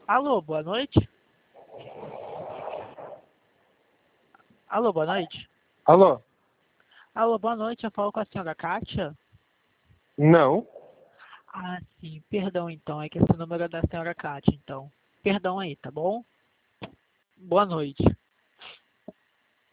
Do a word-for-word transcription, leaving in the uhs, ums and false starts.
Alô, boa noite? Alô, boa noite? Alô? Alô, boa noite, eu falo com a senhora Kátia? Não. Ah, sim, perdão então, é que esse número é da senhora Kátia, então. Perdão aí, tá bom? Boa noite.